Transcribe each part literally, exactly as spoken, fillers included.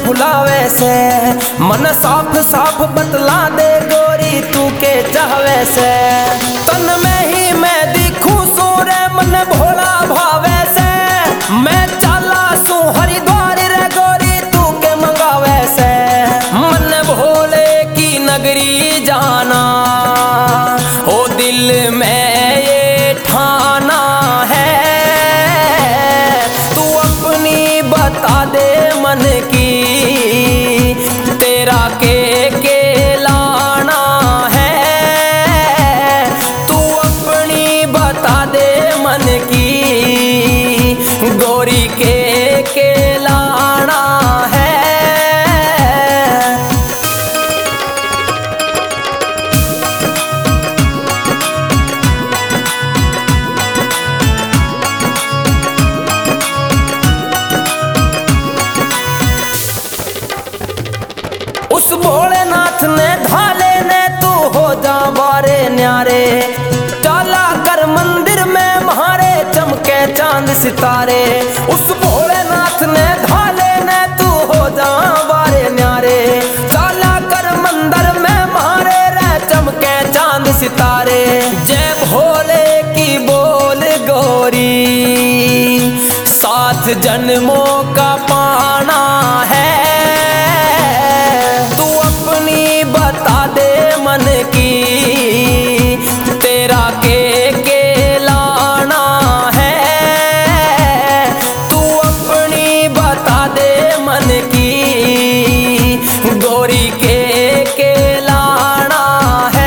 भुलावे से। मन साफ साफ बतला दे गोरी तू के चाहवे से। तन में ही मैं दिखूं सूरे मन भोला भावे से। मैं चाला सू हरिद्वार रे गोरी तू के मंगावे से। मन भोले की नगरी जाना ओ दिल में ये ठाना है। तू अपनी बता दे मन की तेरा के के लाना है। तू अपनी बता दे मन की गोरी के के लाना है। उस भोलेनाथ ने ढाले ने तू हो जा बारे न्यारे। डाला कर मंदिर में म्हारे चमके चांद सितारे। उस भोलेनाथ ने ढाले ने तू हो जा बारे न्यारे। डाला कर मंदिर में म्हारे रे चमके चांद सितारे। जय भोले की बोल गोरी सात जन्मों का पाना है। बता दे मन की तेरा के के लाना है। तू अपनी बता दे मन की गोरी के के लाना है।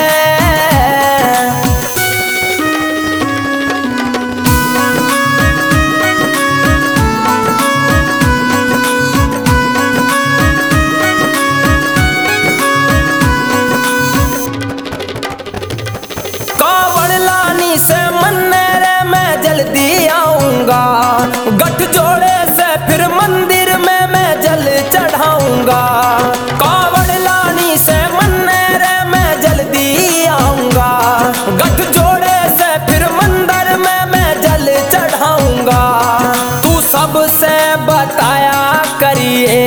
जल्दी आऊंगा गठ जोड़े से फिर मंदिर में मैं जल चढ़ाऊंगा। कावड़ लानी से मन्नेरे में जल्दी आऊंगा। गठ जोड़े से फिर मंदिर में मैं जल चढ़ाऊंगा। तू सबसे बताया करिए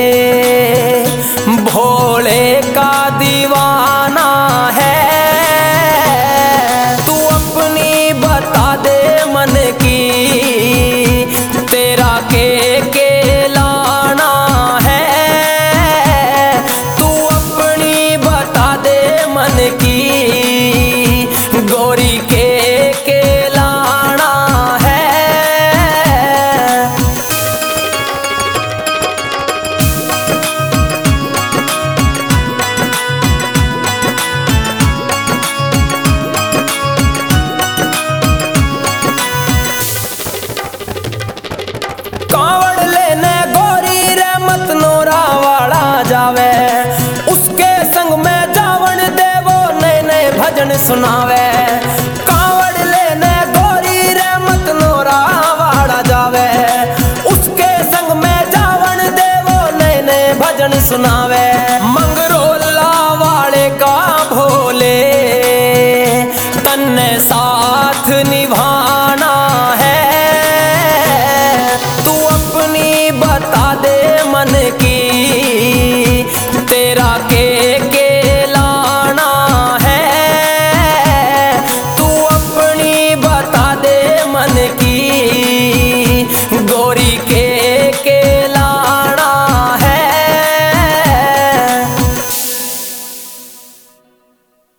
भोले का दीवाना है। तू अपनी बता दे मन की तेरा के के लाना है। तू अपनी बता दे मन की गोरी के के लाना है। कावड़ लेने गोरी रे मत नोरा वाला जावे। उसके संग में जावन देवो नए नए भजन सुनावे। कावड़ लेने गोरी रे मत नोरा वाला जावे। उसके संग में जावन देवो नए नए भजन सुनावे।